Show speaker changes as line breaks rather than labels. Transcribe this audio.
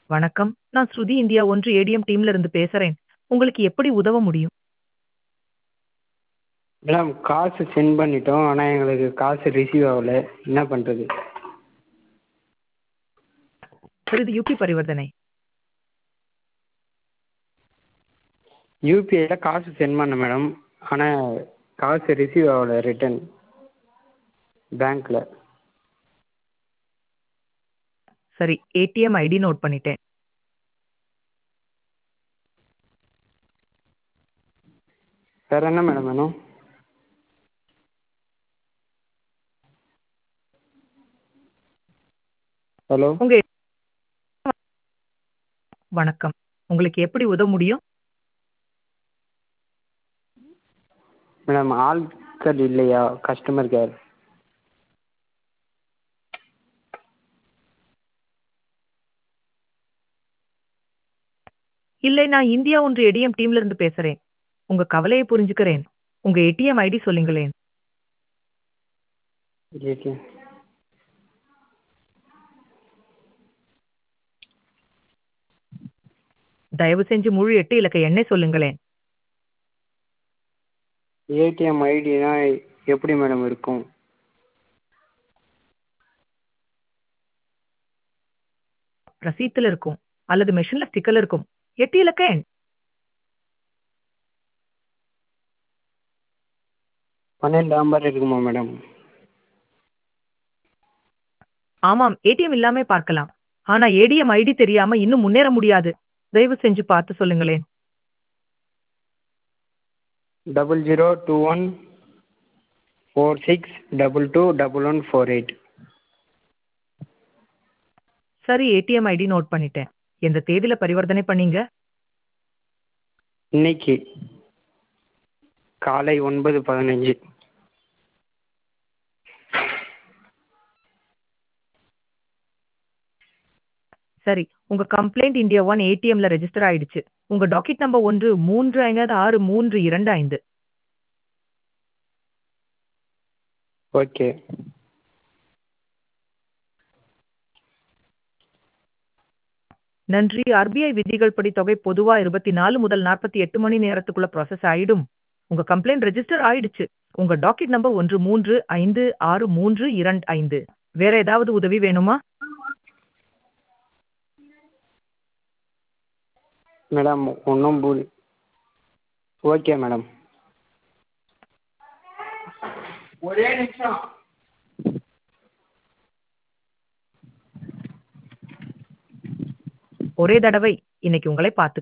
வணக்கம். நான் ஸ்ருதி இந்தியா ஒன்று ஏடிஎம் டீம்ல இருந்து பேசுறேன். உங்களுக்கு எப்படி உதவ முடியும்?
மேடம் காசு சென்ட் பண்ணிட்டோம். ஆனால் எங்களுக்கு காசு ரிசீவ் ஆகல. என்ன பண்ணுறது?
சார் இது யுபி பரிவர்த்தனை.
யூபிஐயில் காசு சென்ட் பண்ணேன் மேடம். ஆனால் காசு ரிசீவ் ஆகல ரிட்டன் பேங்க்கில்.
சரி, ஏடிஎம் ஐடி நோட் பண்ணிட்டேன்.
வேறு என்ன மேடம் வேணும்? ஹலோ
உங்க வணக்கம். உங்களுக்கு எப்படி உதவ முடியும்?
மேடம் ஆட்கள் இல்லையா கஸ்டமர் கேர்?
இல்லை, நான் இந்தியா ஒன்று ஏடிஎம் டீம்ல இருந்து பேசுறேன். உங்க கவலையை புரிஞ்சுக்கிறேன். உங்க ஏடிஎம் ஐடி சொல்லுங்களேன்.
ஓகே.
தயவு செஞ்சு முழு 8 இலக்க எண்ணை சொல்லுங்களேன்.
ஏடிஎம் ஐடினா எப்படி மேடம் இருக்கும்?
ரசீத்துல இருக்கும் அல்லது மெஷின்ல ஸ்டிக்கர்ல இருக்கும். 8 இலக்க எண்.
12 நம்பர் இருக்குமா மேடம்?
ஆமாம், ஏடிஎம் இல்லாம பார்க்கலாம். ஆனா ஏடிஎம் ஐடி தெரியாம இன்னும் முன்னேற முடியாது. தயவு செஞ்சு பார்த்து சொல்லுங்களேன்.
002146221148.
சரி, ஏடிஎம் ஐடி நோட் பண்ணிட்டேன். எந்த தேதியில பரிவர்த்தனை பண்ணீங்க?
இன்னைக்கு காலை 9:15.
சரி, உங்க கம்ப்ளைண்ட் இந்தியா ஒன் ஏடிஎம்ல ரெஜிஸ்டர் ஆயிடுச்சு. உங்க டாக்கெட் நம்பர் 1356325.
ஓகே.
நன்றி. ஆர்பிஐ விதிகள் படி தொகை பொதுவா 24 முதல் 48 மணி நேரத்துக்குள்ள ப்ராசஸ் ஆயிடும். உங்க கம்ப்ளைண்ட் ரெஜிஸ்டர் ஆயிடுச்சு. உங்க டாக்கெட் நம்பர் 1356325. வேற ஏதாவது உதவி வேணுமா?
மேடம் ஒன்றும் ஓகே மேடம். ஒரே நிமிஷம்.
ஒரே தடவை இன்னைக்கு உங்களை பார்த்து